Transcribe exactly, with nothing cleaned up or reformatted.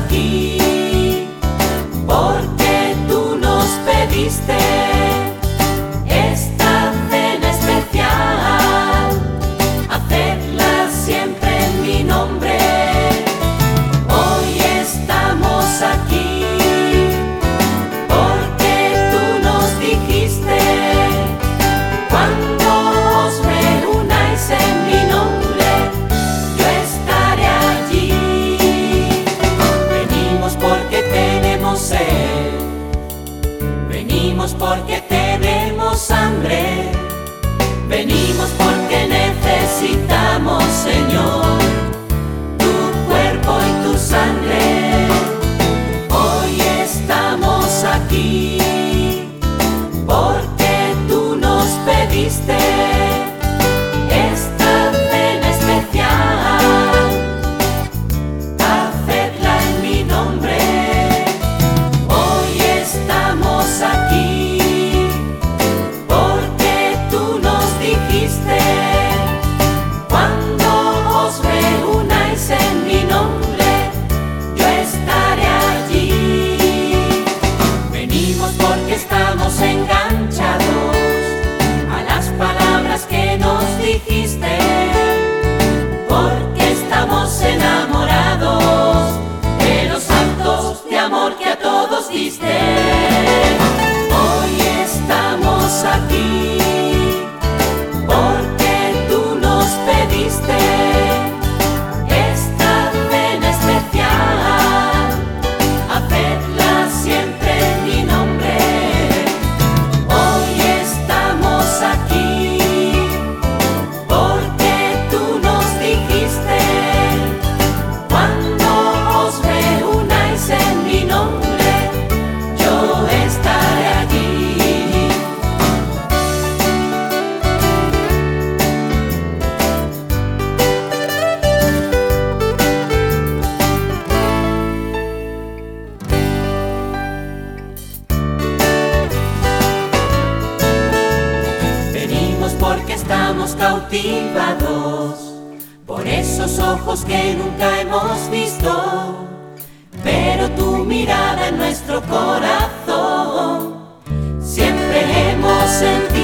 aquí, porque tú nos pediste esta cena especial, hacedla siempre en mi nombre. Hoy estamos aquí, porque tú nos dijiste, cuando os reunáis en mi nombre, yo estaré allí. Venimos porque tenemos sed, venimos porque tenemos hambre, venimos porque necesitamos, Señor, tu cuerpo y tu sangre. Hoy estamos aquí, porque tú nos pediste esta cena especial, hacedla en mi nombre. Hoy estamos aquí, porque tú nos dijiste, cuando os reunáis en mi nombre, yo estaré allí. Venimos porque estamos enganchados a las palabras que nos dijiste, porque estamos enamorados de los actos de amor que a todos diste. Hoy estamos aquí, porque tú nos pediste esta cena especial, hacedla siempre en mi nombre. Hoy estamos aquí, porque tú nos dijiste, cuando os reunáis en mi nombre, yo estaré allí. Venimos porque estamos cautivados por esos ojos que nunca hemos visto, pero tu mirada en nuestro corazón siempre hemos sentido.